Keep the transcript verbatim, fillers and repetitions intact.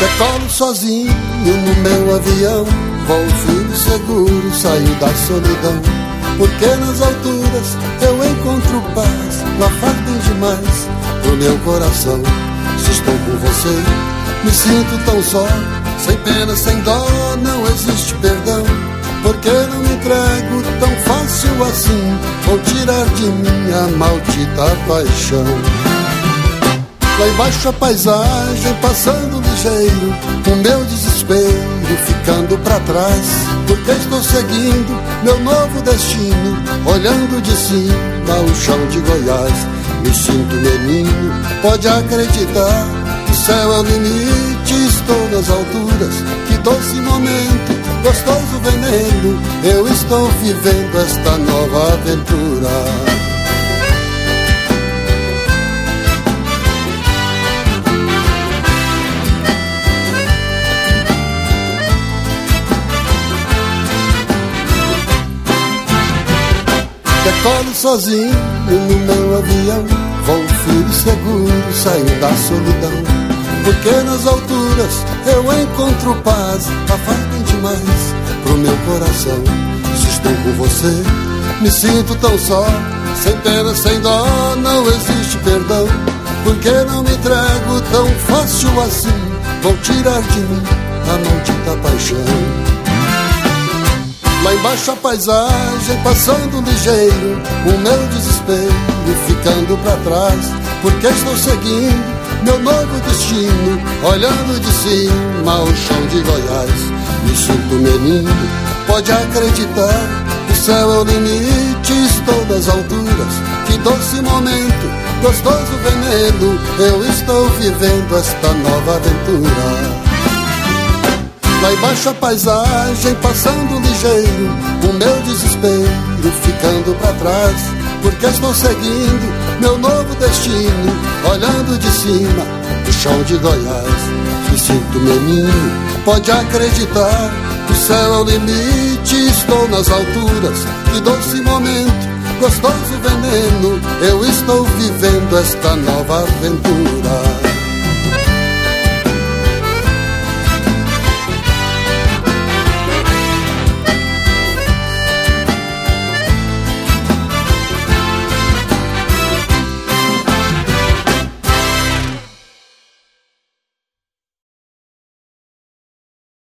Decolo sozinho no meu avião, vou firme e seguro, saio da solidão. Porque nas alturas eu encontro paz, lá faz bem demais pro meu coração. Se estou com você, me sinto tão só, sem pena, sem dó, não existe perdão. Porque não me entrego tão fácil assim, vou tirar de mim a maldita paixão. Lá embaixo a paisagem passando ligeiro, o meu desespero ficando pra trás. Porque estou seguindo meu novo destino, olhando de cima o chão de Goiás. Me sinto menino, pode acreditar, o céu é o limite, estou nas alturas. Que doce momento, gostoso veneno, eu estou vivendo esta nova aventura. Decolo sozinho no meu avião, vou firme e seguro, saio da solidão. Porque nas alturas eu encontro paz, a faz bem demais pro meu coração. Se estou com você, me sinto tão só, sem pena, sem dó, não existe perdão. Porque não me entrego tão fácil assim, vou tirar de mim a maldita paixão. Lá embaixo a paisagem passando ligeiro, o meu desespero ficando pra trás. Porque estou seguindo meu novo destino, olhando de cima o chão de Goiás. Me sinto menino, pode acreditar, o céu é o limite, estou nas alturas. Que doce momento, gostoso veneno, eu estou vivendo esta nova aventura. Lá embaixo a paisagem passando ligeiro, o meu desespero ficando pra trás. Porque estou seguindo meu novo destino, olhando de cima o chão de Goiás. Me sinto menino, pode acreditar, o céu é o limite, estou nas alturas. Que doce momento, gostoso veneno, eu estou vivendo esta nova aventura.